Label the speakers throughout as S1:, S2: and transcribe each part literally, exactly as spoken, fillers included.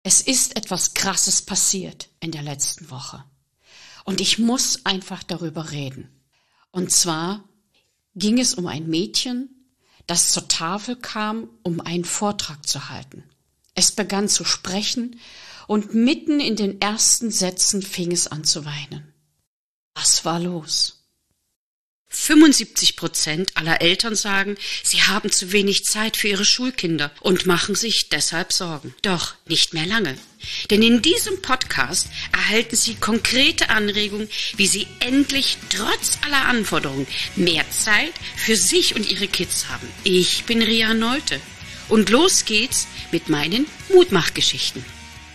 S1: Es ist etwas Krasses passiert in der letzten Woche. Und ich muss einfach darüber reden. Und zwar ging es um ein Mädchen, das zur Tafel kam, um einen Vortrag zu halten. Es begann zu sprechen und mitten in den ersten Sätzen fing es an zu weinen. Was war los?
S2: fünfundsiebzig Prozent aller Eltern sagen, sie haben zu wenig Zeit für ihre Schulkinder und machen sich deshalb Sorgen. Doch nicht mehr lange. Denn in diesem Podcast erhalten Sie konkrete Anregungen, wie Sie endlich trotz aller Anforderungen mehr Zeit für sich und Ihre Kids haben. Ich bin Ria Nolte und los geht's mit meinen Mutmachgeschichten.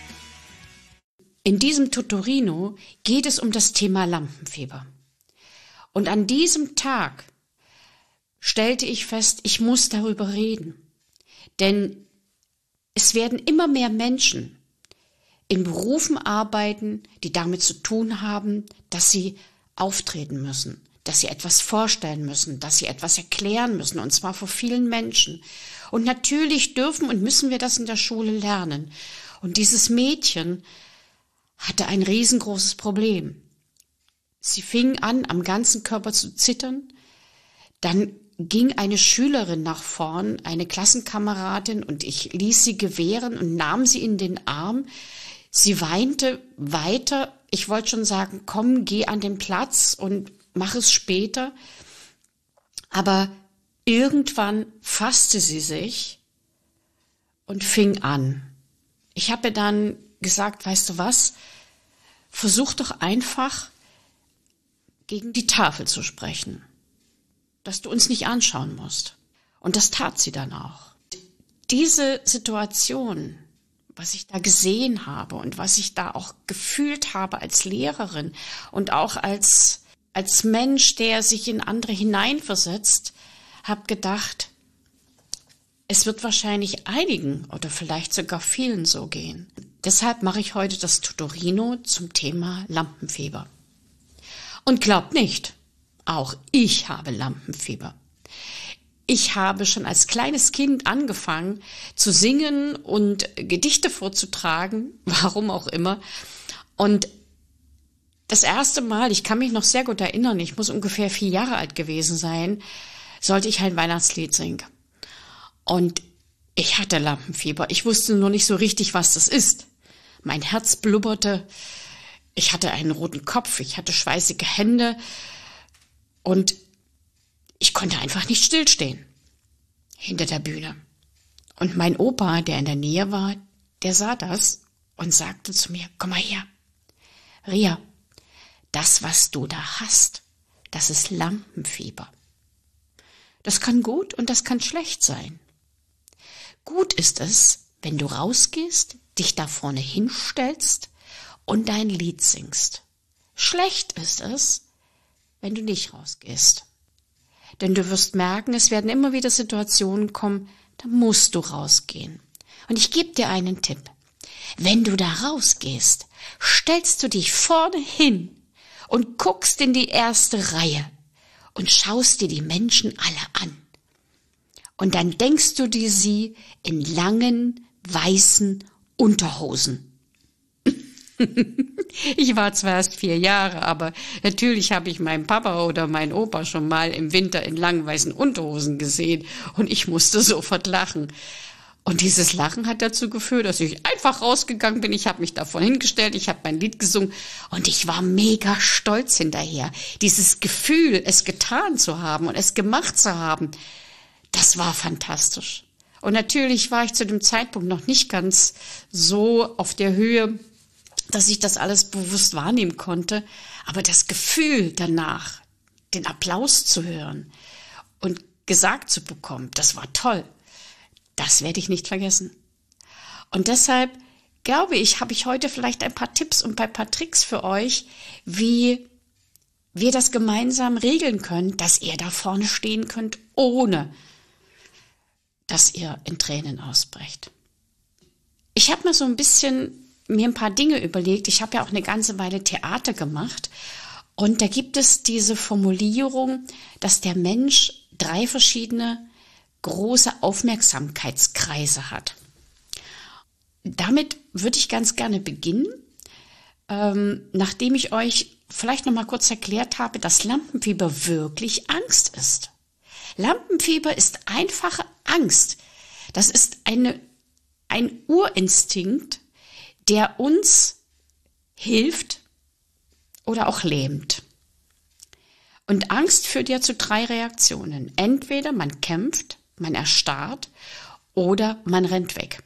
S1: In diesem Tutorino geht es um das Thema Lampenfieber. Und an diesem Tag stellte ich fest, ich muss darüber reden. Denn es werden immer mehr Menschen in Berufen arbeiten, die damit zu tun haben, dass sie auftreten müssen, dass sie etwas vorstellen müssen, dass sie etwas erklären müssen, und zwar vor vielen Menschen. Und natürlich dürfen und müssen wir das in der Schule lernen. Und dieses Mädchen hatte ein riesengroßes Problem. Sie fing an, am ganzen Körper zu zittern. Dann ging eine Schülerin nach vorn, eine Klassenkameradin, und ich ließ sie gewähren und nahm sie in den Arm. Sie weinte weiter. Ich wollte schon sagen, komm, geh an den Platz und mach es später. Aber irgendwann fasste sie sich und fing an. Ich habe ihr dann gesagt, weißt du was, versuch doch einfach, gegen die Tafel zu sprechen, dass du uns nicht anschauen musst. Und das tat sie dann auch. Diese Situation, was ich da gesehen habe und was ich da auch gefühlt habe als Lehrerin und auch als, als Mensch, der sich in andere hineinversetzt, habe gedacht, es wird wahrscheinlich einigen oder vielleicht sogar vielen so gehen. Deshalb mache ich heute das Tutorino zum Thema Lampenfieber. Und glaubt nicht, auch ich habe Lampenfieber. Ich habe schon als kleines Kind angefangen zu singen und Gedichte vorzutragen, warum auch immer. Und das erste Mal, ich kann mich noch sehr gut erinnern, ich muss ungefähr vier Jahre alt gewesen sein, sollte ich ein Weihnachtslied singen. Und ich hatte Lampenfieber. Ich wusste nur nicht so richtig, was das ist. Mein Herz blubberte. Ich hatte einen roten Kopf, ich hatte schweißige Hände und ich konnte einfach nicht stillstehen hinter der Bühne. Und mein Opa, der in der Nähe war, der sah das und sagte zu mir, komm mal her, Ria, das, was du da hast, das ist Lampenfieber. Das kann gut und das kann schlecht sein. Gut ist es, wenn du rausgehst, dich da vorne hinstellst und dein Lied singst. Schlecht ist es, wenn du nicht rausgehst. Denn du wirst merken, es werden immer wieder Situationen kommen, da musst du rausgehen. Und ich gebe dir einen Tipp. Wenn du da rausgehst, stellst du dich vorne hin und guckst in die erste Reihe und schaust dir die Menschen alle an. Und dann denkst du dir sie in langen, weißen Unterhosen. Ich war zwar erst vier Jahre, aber natürlich habe ich meinen Papa oder meinen Opa schon mal im Winter in langen weißen Unterhosen gesehen und ich musste sofort lachen. Und dieses Lachen hat dazu geführt, dass ich einfach rausgegangen bin. Ich habe mich davon hingestellt, ich habe mein Lied gesungen und ich war mega stolz hinterher. Dieses Gefühl, es getan zu haben und es gemacht zu haben, das war fantastisch. Und natürlich war ich zu dem Zeitpunkt noch nicht ganz so auf der Höhe, dass ich das alles bewusst wahrnehmen konnte. Aber das Gefühl danach, den Applaus zu hören und gesagt zu bekommen, das war toll. Das werde ich nicht vergessen. Und deshalb glaube ich, habe ich heute vielleicht ein paar Tipps und ein paar Tricks für euch, wie wir das gemeinsam regeln können, dass ihr da vorne stehen könnt, ohne dass ihr in Tränen ausbrecht. Ich habe mir so ein bisschen mir ein paar Dinge überlegt. Ich habe ja auch eine ganze Weile Theater gemacht und da gibt es diese Formulierung, dass der Mensch drei verschiedene große Aufmerksamkeitskreise hat. Damit würde ich ganz gerne beginnen, ähm, nachdem ich euch vielleicht noch mal kurz erklärt habe, dass Lampenfieber wirklich Angst ist. Lampenfieber ist einfache Angst. Das ist eine, ein Urinstinkt, der uns hilft oder auch lähmt. Und Angst führt ja zu drei Reaktionen. Entweder man kämpft, man erstarrt oder man rennt weg.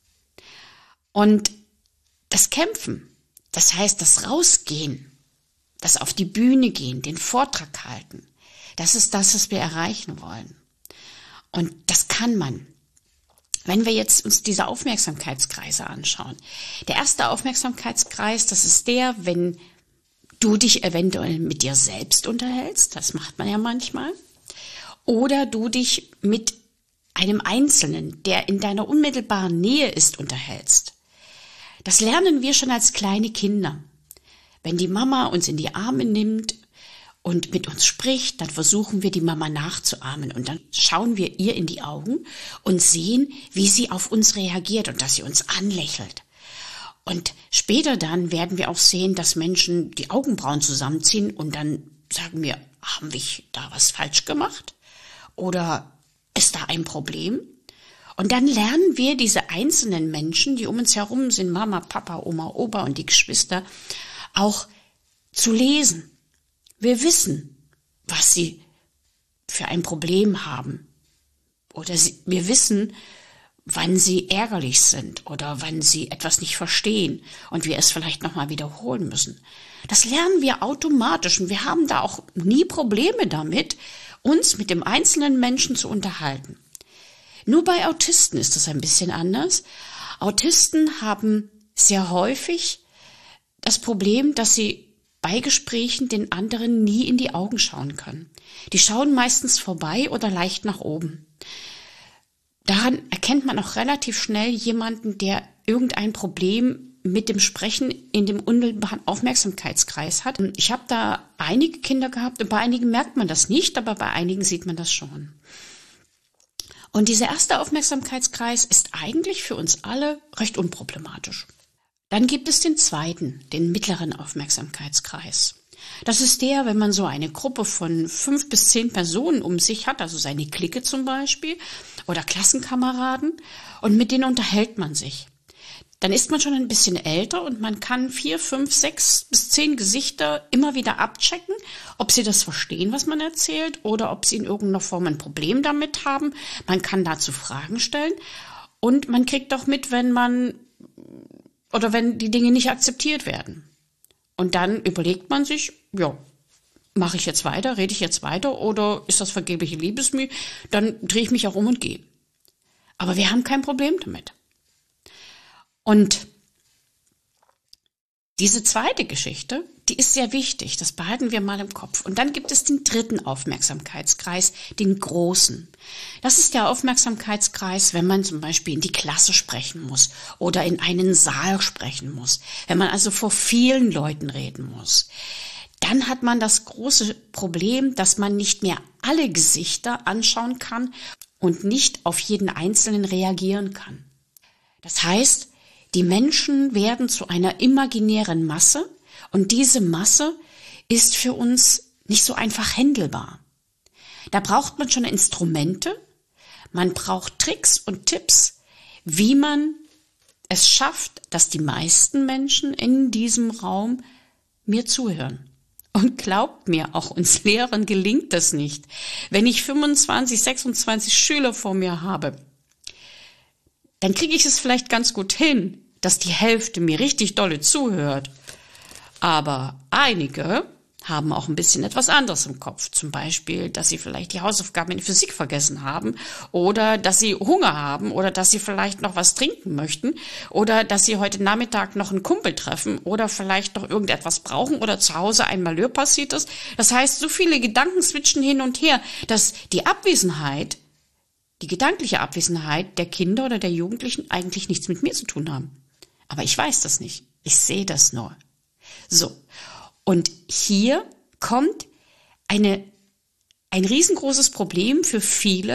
S1: Und das Kämpfen, das heißt das Rausgehen, das auf die Bühne gehen, den Vortrag halten, das ist das, was wir erreichen wollen. Und das kann man. Wenn wir jetzt uns diese Aufmerksamkeitskreise anschauen. Der erste Aufmerksamkeitskreis, das ist der, wenn du dich eventuell mit dir selbst unterhältst, das macht man ja manchmal, oder du dich mit einem Einzelnen, der in deiner unmittelbaren Nähe ist, unterhältst. Das lernen wir schon als kleine Kinder. Wenn die Mama uns in die Arme nimmt und mit uns spricht, dann versuchen wir, die Mama nachzuahmen. Und dann schauen wir ihr in die Augen und sehen, wie sie auf uns reagiert und dass sie uns anlächelt. Und später dann werden wir auch sehen, dass Menschen die Augenbrauen zusammenziehen und dann sagen wir, haben wir da was falsch gemacht? Oder ist da ein Problem? Und dann lernen wir diese einzelnen Menschen, die um uns herum sind, Mama, Papa, Oma, Opa und die Geschwister, auch zu lesen. Wir wissen, was sie für ein Problem haben. Oder sie, wir wissen, wann sie ärgerlich sind oder wann sie etwas nicht verstehen und wir es vielleicht nochmal wiederholen müssen. Das lernen wir automatisch und wir haben da auch nie Probleme damit, uns mit dem einzelnen Menschen zu unterhalten. Nur bei Autisten ist das ein bisschen anders. Autisten haben sehr häufig das Problem, dass sie bei Gesprächen den anderen nie in die Augen schauen können. Die schauen meistens vorbei oder leicht nach oben. Daran erkennt man auch relativ schnell jemanden, der irgendein Problem mit dem Sprechen in dem unmittelbaren Aufmerksamkeitskreis hat. Ich habe da einige Kinder gehabt und bei einigen merkt man das nicht, aber bei einigen sieht man das schon. Und dieser erste Aufmerksamkeitskreis ist eigentlich für uns alle recht unproblematisch. Dann gibt es den zweiten, den mittleren Aufmerksamkeitskreis. Das ist der, wenn man so eine Gruppe von fünf bis zehn Personen um sich hat, also seine Clique zum Beispiel oder Klassenkameraden, und mit denen unterhält man sich. Dann ist man schon ein bisschen älter und man kann vier, fünf, sechs bis zehn Gesichter immer wieder abchecken, ob sie das verstehen, was man erzählt, oder ob sie in irgendeiner Form ein Problem damit haben. Man kann dazu Fragen stellen und man kriegt auch mit, wenn man oder wenn die Dinge nicht akzeptiert werden. Und dann überlegt man sich, ja, mache ich jetzt weiter, rede ich jetzt weiter oder ist das vergebliche Liebesmüh? Dann drehe ich mich auch um und gehe. Aber wir haben kein Problem damit. Und diese zweite Geschichte, die ist sehr wichtig, das behalten wir mal im Kopf. Und dann gibt es den dritten Aufmerksamkeitskreis, den großen. Das ist der Aufmerksamkeitskreis, wenn man zum Beispiel in die Klasse sprechen muss oder in einen Saal sprechen muss, wenn man also vor vielen Leuten reden muss. Dann hat man das große Problem, dass man nicht mehr alle Gesichter anschauen kann und nicht auf jeden Einzelnen reagieren kann. Das heißt, die Menschen werden zu einer imaginären Masse und diese Masse ist für uns nicht so einfach händelbar. Da braucht man schon Instrumente, man braucht Tricks und Tipps, wie man es schafft, dass die meisten Menschen in diesem Raum mir zuhören. Und glaubt mir, auch uns Lehrern gelingt das nicht. Wenn ich fünfundzwanzig, sechsundzwanzig Schüler vor mir habe, dann kriege ich es vielleicht ganz gut hin, dass die Hälfte mir richtig dolle zuhört. Aber einige haben auch ein bisschen etwas anderes im Kopf. Zum Beispiel, dass sie vielleicht die Hausaufgaben in Physik vergessen haben oder dass sie Hunger haben oder dass sie vielleicht noch was trinken möchten oder dass sie heute Nachmittag noch einen Kumpel treffen oder vielleicht noch irgendetwas brauchen oder zu Hause ein Malheur passiert ist. Das heißt, so viele Gedanken switchen hin und her, dass die Abwesenheit, die gedankliche Abwesenheit der Kinder oder der Jugendlichen eigentlich nichts mit mir zu tun haben. Aber ich weiß das nicht. Ich sehe das nur. So. Und hier kommt eine, ein riesengroßes Problem für viele,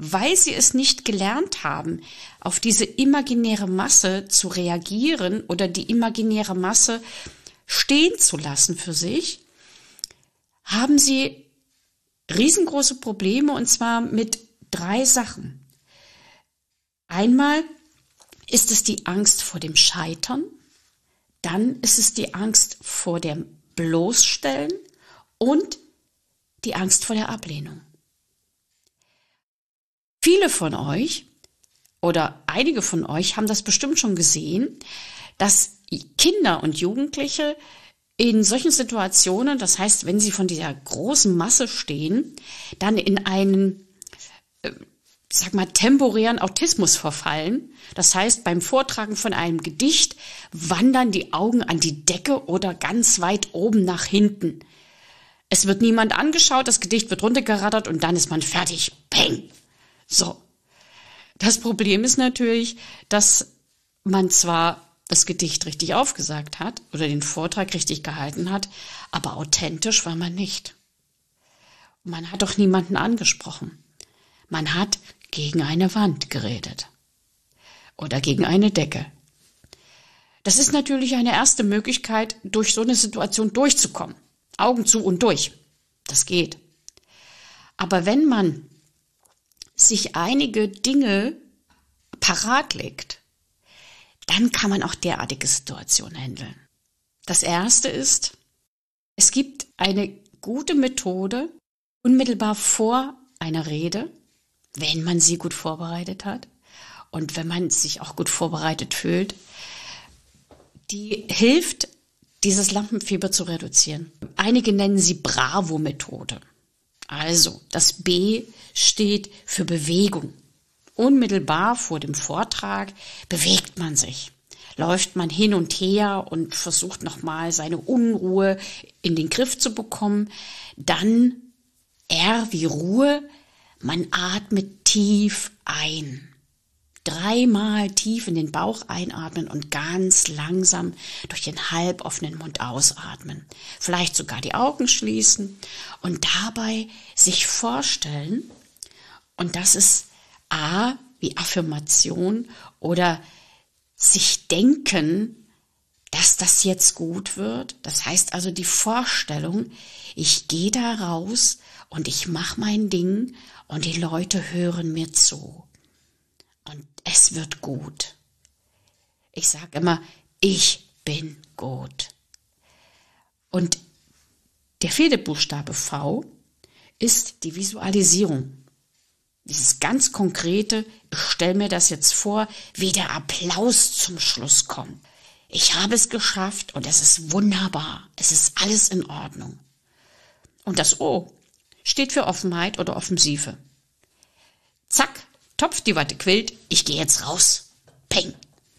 S1: weil sie es nicht gelernt haben, auf diese imaginäre Masse zu reagieren oder die imaginäre Masse stehen zu lassen für sich, haben sie riesengroße Probleme, und zwar mit drei Sachen. Einmal ist es die Angst vor dem Scheitern, dann ist es die Angst vor dem Bloßstellen und die Angst vor der Ablehnung. Viele von euch oder einige von euch haben das bestimmt schon gesehen, dass Kinder und Jugendliche in solchen Situationen, das heißt, wenn sie von dieser großen Masse stehen, dann in einen, äh, sag mal, temporären Autismus verfallen. Das heißt, beim Vortragen von einem Gedicht wandern die Augen an die Decke oder ganz weit oben nach hinten. Es wird niemand angeschaut, das Gedicht wird runtergerattert und dann ist man fertig. Peng! So. Das Problem ist natürlich, dass man zwar das Gedicht richtig aufgesagt hat oder den Vortrag richtig gehalten hat, aber authentisch war man nicht. Man hat doch niemanden angesprochen. Man hat gegen eine Wand geredet oder gegen eine Decke. Das ist natürlich eine erste Möglichkeit, durch so eine Situation durchzukommen. Augen zu und durch. Das geht. Aber wenn man sich einige Dinge parat legt, dann kann man auch derartige Situationen handeln. Das erste ist, es gibt eine gute Methode, unmittelbar vor einer Rede, wenn man sie gut vorbereitet hat und wenn man sich auch gut vorbereitet fühlt, die hilft, dieses Lampenfieber zu reduzieren. Einige nennen sie Bravo-Methode. Also, das B steht für Bewegung. Unmittelbar vor dem Vortrag bewegt man sich, läuft man hin und her und versucht nochmal seine Unruhe in den Griff zu bekommen. Dann R wie Ruhe, man atmet tief ein. Dreimal tief in den Bauch einatmen und ganz langsam durch den halboffenen Mund ausatmen. Vielleicht sogar die Augen schließen und dabei sich vorstellen, und das ist A wie Affirmation oder sich denken, dass das jetzt gut wird. Das heißt also die Vorstellung, ich gehe da raus und ich mache mein Ding und die Leute hören mir zu. Und es wird gut. Ich sage immer, ich bin gut. Und der vierte Buchstabe V ist die Visualisierung. Dieses ganz konkrete, ich stelle mir das jetzt vor, wie der Applaus zum Schluss kommt. Ich habe es geschafft und es ist wunderbar. Es ist alles in Ordnung. Und das O steht für Offenheit oder Offensive. Zack, Topf, die Watte quillt, ich gehe jetzt raus. Peng.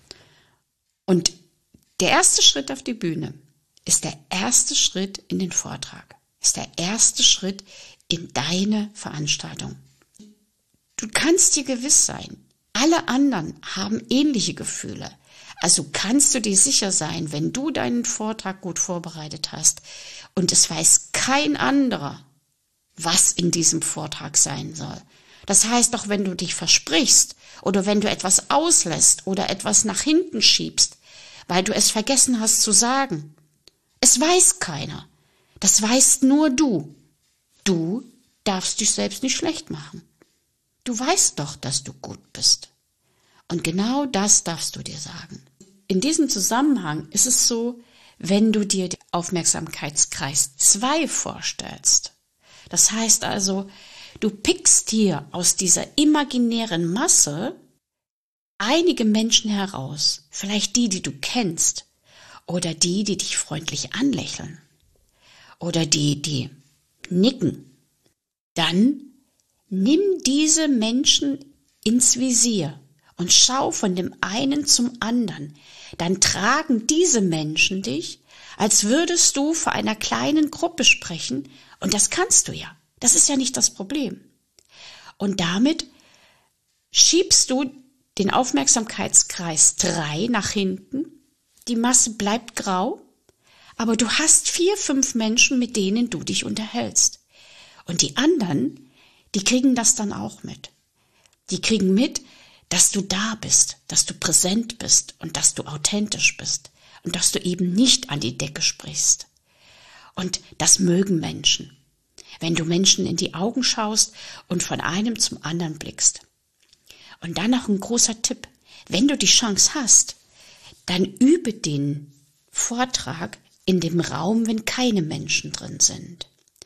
S1: Und der erste Schritt auf die Bühne ist der erste Schritt in den Vortrag, ist der erste Schritt in deine Veranstaltung. Du kannst dir gewiss sein, alle anderen haben ähnliche Gefühle. Also kannst du dir sicher sein, wenn du deinen Vortrag gut vorbereitet hast und es weiß kein anderer, was in diesem Vortrag sein soll. Das heißt, auch wenn du dich versprichst oder wenn du etwas auslässt oder etwas nach hinten schiebst, weil du es vergessen hast zu sagen, es weiß keiner. Das weißt nur du. Du darfst dich selbst nicht schlecht machen. Du weißt doch, dass du gut bist. Und genau das darfst du dir sagen. In diesem Zusammenhang ist es so, wenn du dir den Aufmerksamkeitskreis zwei vorstellst. Das heißt also, du pickst dir aus dieser imaginären Masse einige Menschen heraus, vielleicht die, die du kennst, oder die, die dich freundlich anlächeln, oder die, die nicken. Dann nimm diese Menschen ins Visier und schau von dem einen zum anderen. Dann tragen diese Menschen dich, als würdest du vor einer kleinen Gruppe sprechen, und das kannst du ja. Das ist ja nicht das Problem. Und damit schiebst du den Aufmerksamkeitskreis drei nach hinten. Die Masse bleibt grau, aber du hast vier, fünf Menschen, mit denen du dich unterhältst. Und die anderen, die kriegen das dann auch mit. Die kriegen mit, dass du da bist, dass du präsent bist und dass du authentisch bist und dass du eben nicht an die Decke sprichst. Und das mögen Menschen, wenn du Menschen in die Augen schaust und von einem zum anderen blickst. Und dann noch ein großer Tipp, wenn du die Chance hast, dann übe den Vortrag in dem Raum, wenn keine Menschen drin sind.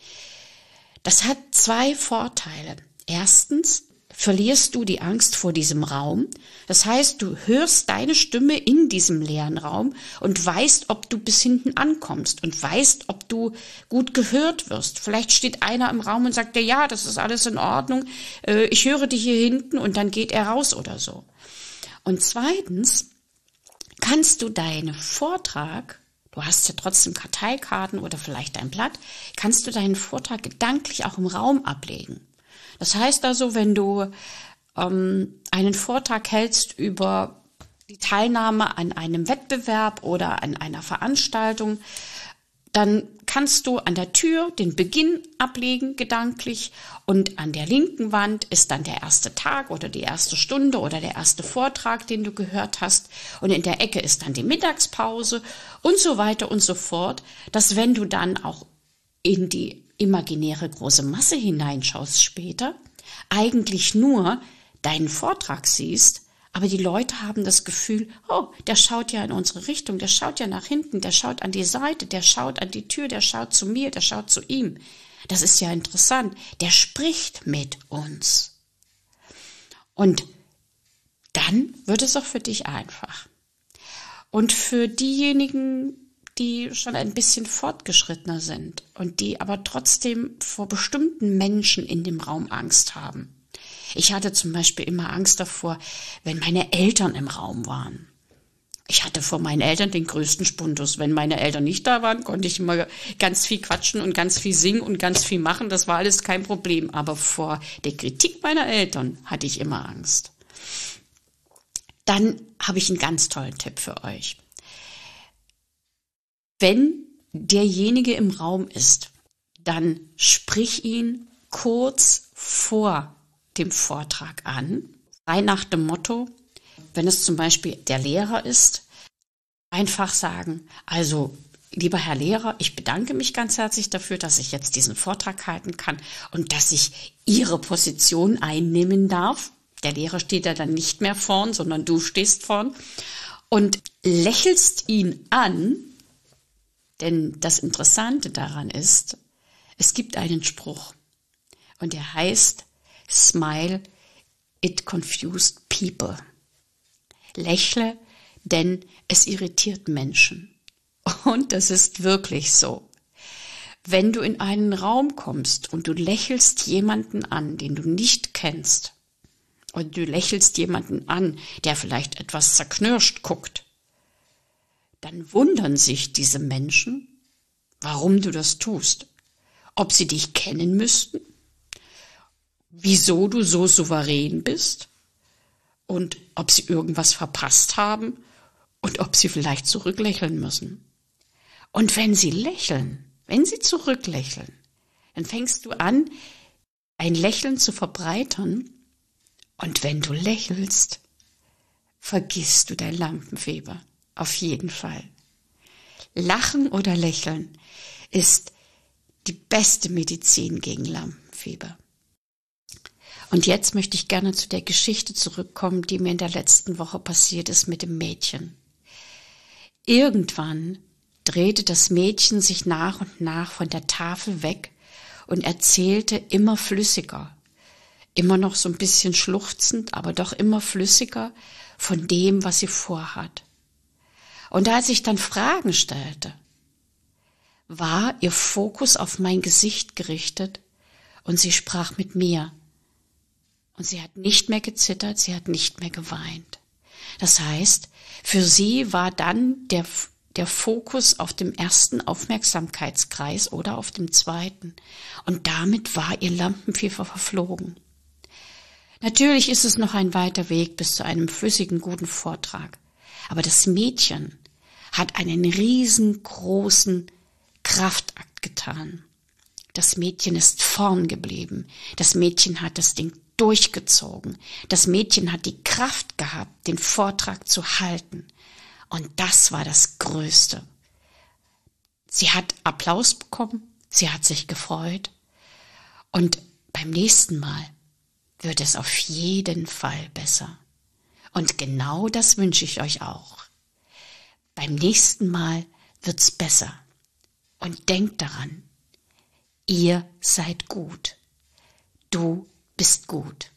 S1: Das hat zwei Vorteile. Erstens verlierst du die Angst vor diesem Raum. Das heißt, du hörst deine Stimme in diesem leeren Raum und weißt, ob du bis hinten ankommst und weißt, ob du gut gehört wirst. Vielleicht steht einer im Raum und sagt dir, ja, das ist alles in Ordnung, ich höre dich hier hinten, und dann geht er raus oder so. Und zweitens kannst du deinen Vortrag, du hast ja trotzdem Karteikarten oder vielleicht ein Blatt, kannst du deinen Vortrag gedanklich auch im Raum ablegen. Das heißt also, wenn du ähm, einen Vortrag hältst über die Teilnahme an einem Wettbewerb oder an einer Veranstaltung, dann kannst du an der Tür den Beginn ablegen, gedanklich, und an der linken Wand ist dann der erste Tag oder die erste Stunde oder der erste Vortrag, den du gehört hast, und in der Ecke ist dann die Mittagspause und so weiter und so fort, dass wenn du dann auch in die imaginäre große Masse hineinschaust später, eigentlich nur deinen Vortrag siehst, aber die Leute haben das Gefühl, oh, der schaut ja in unsere Richtung, der schaut ja nach hinten, der schaut an die Seite, der schaut an die Tür, der schaut zu mir, der schaut zu ihm. Das ist ja interessant, der spricht mit uns. Und dann wird es auch für dich einfach. Und für diejenigen, die schon ein bisschen fortgeschrittener sind und die aber trotzdem vor bestimmten Menschen in dem Raum Angst haben. Ich hatte zum Beispiel immer Angst davor, wenn meine Eltern im Raum waren. Ich hatte vor meinen Eltern den größten Spundus. Wenn meine Eltern nicht da waren, konnte ich immer ganz viel quatschen und ganz viel singen und ganz viel machen. Das war alles kein Problem. Aber vor der Kritik meiner Eltern hatte ich immer Angst. Dann habe ich einen ganz tollen Tipp für euch. Wenn derjenige im Raum ist, dann sprich ihn kurz vor dem Vortrag an, frei nach dem Motto, wenn es zum Beispiel der Lehrer ist, einfach sagen, also lieber Herr Lehrer, ich bedanke mich ganz herzlich dafür, dass ich jetzt diesen Vortrag halten kann und dass ich Ihre Position einnehmen darf. Der Lehrer steht ja dann nicht mehr vorn, sondern du stehst vorn und lächelst ihn an. Denn das Interessante daran ist, es gibt einen Spruch und der heißt, Smile, it confused people. Lächle, denn es irritiert Menschen. Und das ist wirklich so. Wenn du in einen Raum kommst und du lächelst jemanden an, den du nicht kennst, und du lächelst jemanden an, der vielleicht etwas zerknirscht guckt, dann wundern sich diese Menschen, warum du das tust. Ob sie dich kennen müssten, wieso du so souverän bist und ob sie irgendwas verpasst haben und ob sie vielleicht zurücklächeln müssen. Und wenn sie lächeln, wenn sie zurücklächeln, dann fängst du an, ein Lächeln zu verbreitern, und wenn du lächelst, vergisst du dein Lampenfieber. Auf jeden Fall. Lachen oder lächeln ist die beste Medizin gegen Lampenfieber. Und jetzt möchte ich gerne zu der Geschichte zurückkommen, die mir in der letzten Woche passiert ist mit dem Mädchen. Irgendwann drehte das Mädchen sich nach und nach von der Tafel weg und erzählte immer flüssiger, immer noch so ein bisschen schluchzend, aber doch immer flüssiger von dem, was sie vorhat. Und als ich dann Fragen stellte, war ihr Fokus auf mein Gesicht gerichtet und sie sprach mit mir. Und sie hat nicht mehr gezittert, sie hat nicht mehr geweint. Das heißt, für sie war dann der, der Fokus auf dem ersten Aufmerksamkeitskreis oder auf dem zweiten. Und damit war ihr Lampenfieber verflogen. Natürlich ist es noch ein weiter Weg bis zu einem flüssigen, guten Vortrag. Aber das Mädchen hat einen riesengroßen Kraftakt getan. Das Mädchen ist vorn geblieben. Das Mädchen hat das Ding durchgezogen. Das Mädchen hat die Kraft gehabt, den Vortrag zu halten. Und das war das Größte. Sie hat Applaus bekommen, sie hat sich gefreut. Und beim nächsten Mal wird es auf jeden Fall besser. Und genau das wünsche ich euch auch. Beim nächsten Mal wird's besser. Und denkt daran, ihr seid gut. Du bist gut.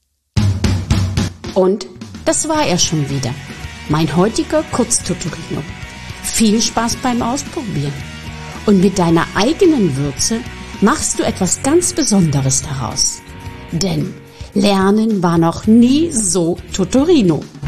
S1: Und das war er schon wieder. Mein heutiger Kurztutorino. Viel Spaß beim Ausprobieren. Und mit deiner eigenen Würze machst du etwas ganz Besonderes daraus. Denn Lernen war noch nie so Tutorino.